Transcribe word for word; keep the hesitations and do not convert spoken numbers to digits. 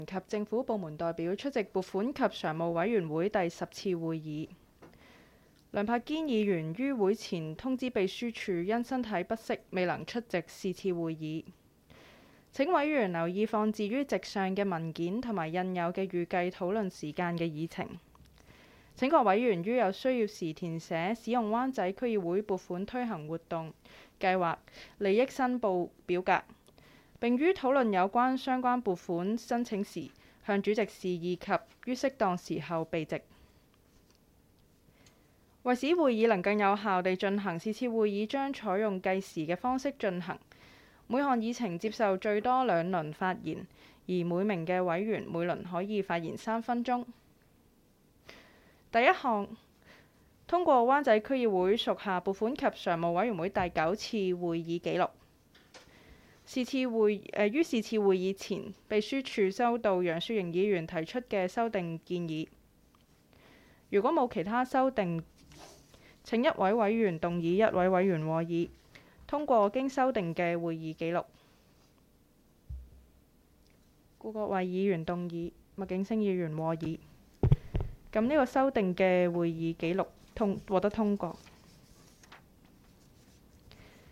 及政府部門代表出席撥款及常務委員會第十次會議。梁柏堅議員於會前通知秘書處，因身體不適未能出席是次會議。請委員留意放置於席上嘅文件同埋印有嘅預計討論時間嘅議程。請各委員於有需要時填寫使用灣仔區議會撥款推行活動計劃利益申報表格，並於討論有關相關撥款申請時向主席示意及於適當時候避席。為使會議能更有效地進行，是次會議將採用計時嘅方式進行。每項議程接受最多兩輪發言，而每名嘅委員每輪可以發言三分鐘。第一項，通過灣仔區議會屬下撥款及常務委員會第九次會議記錄。是次會誒於是次會議前，秘書處收到楊雪盈議員提出嘅修訂建議。如果冇其他修訂，請一位委員動議一位委員和議，通過經修訂嘅會議記錄。顧國衛議員動議，麥景星議員和議。咁呢個修訂嘅會議記錄通獲得通過。